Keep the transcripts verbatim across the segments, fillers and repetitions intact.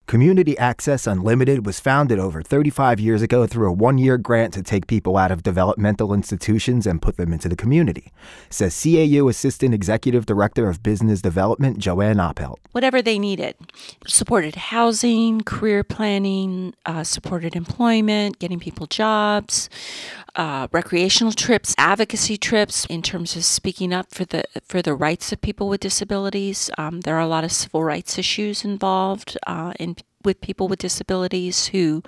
Community Access Unlimited was founded over thirty-five years ago through a one-year grant to take people out of developmental institutions and put them into the community, says C A U Assistant Executive Director of Business Development, Joanne Oppelt. Whatever they needed. Supported housing, career planning, uh, supported employment, getting people jobs, uh, recreational trips, advocacy trips in terms of speaking up for the for the rights of people with disabilities. Um, there are a lot of civil rights issues involved uh, in with people with disabilities who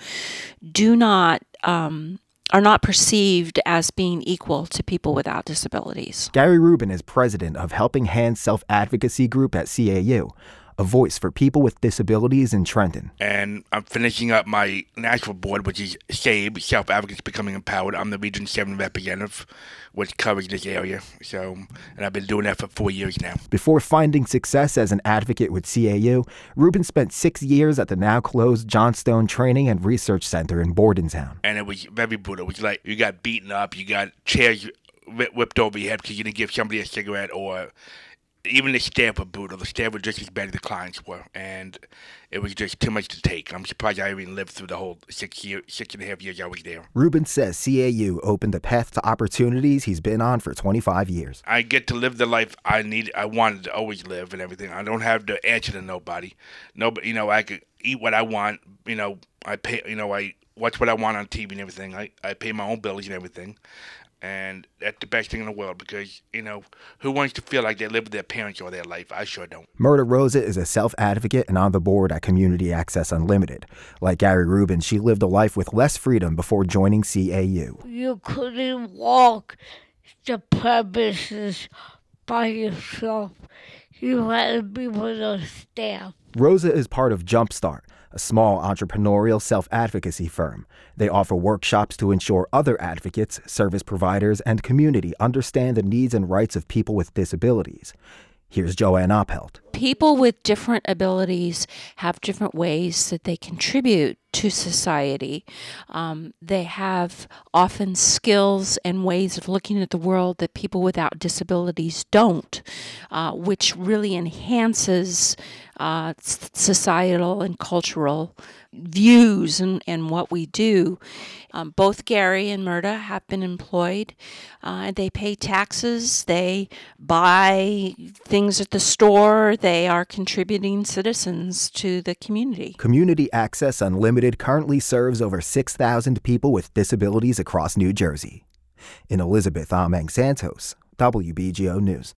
do not um, are not perceived as being equal to people without disabilities. Gary Rubin is president of Helping Hands Self-Advocacy Group at C A U, a voice for people with disabilities in Trenton. And I'm finishing up my national board, which is SABE, Self-Advocates Becoming Empowered. I'm the Region seven representative, which covers this area. So, and I've been doing that for four years now. Before finding success as an advocate with C A U, Rubin spent six years at the now-closed Johnstone Training and Research Center in Bordentown. And it was very brutal. It was like you got beaten up, you got chairs whipped over your head because you didn't give somebody a cigarette, or even the staff were brutal. The staff were just as bad as the clients were, and it was just too much to take. I'm surprised I even lived through the whole six year, six and a half years I was there. Rubin says C A U opened a path to opportunities he's been on for twenty-five years. I get to live the life I need, I wanted to always live and everything. I don't have to answer to nobody. Nobody, you know, I could eat what I want. You know, I pay. You know, I watch what I want on T V and everything. I, I pay my own bills and everything. And that's the best thing in the world because, you know, who wants to feel like they live with their parents all their life? I sure don't. Murda Rosa is a self-advocate and on the board at Community Access Unlimited. Like Gary Rubin, she lived a life with less freedom before joining C A U. You couldn't walk the premises by yourself. You had to be with a staff. Rosa is part of Jumpstart, a small entrepreneurial self-advocacy firm. They offer workshops to ensure other advocates, service providers, and community understand the needs and rights of people with disabilities. Here's Joanne Oppelt. People with different abilities have different ways that they contribute to society. Um, they have often skills and ways of looking at the world that people without disabilities don't, uh, which really enhances uh, societal and cultural views and, and what we do. Um, both Gary and Murda have been employed. Uh, they pay taxes. They buy things at the store. They are contributing citizens to the community. Community Access Unlimited currently serves over six thousand people with disabilities across New Jersey. In Elizabeth, I'm Ang Santos, W B G O News.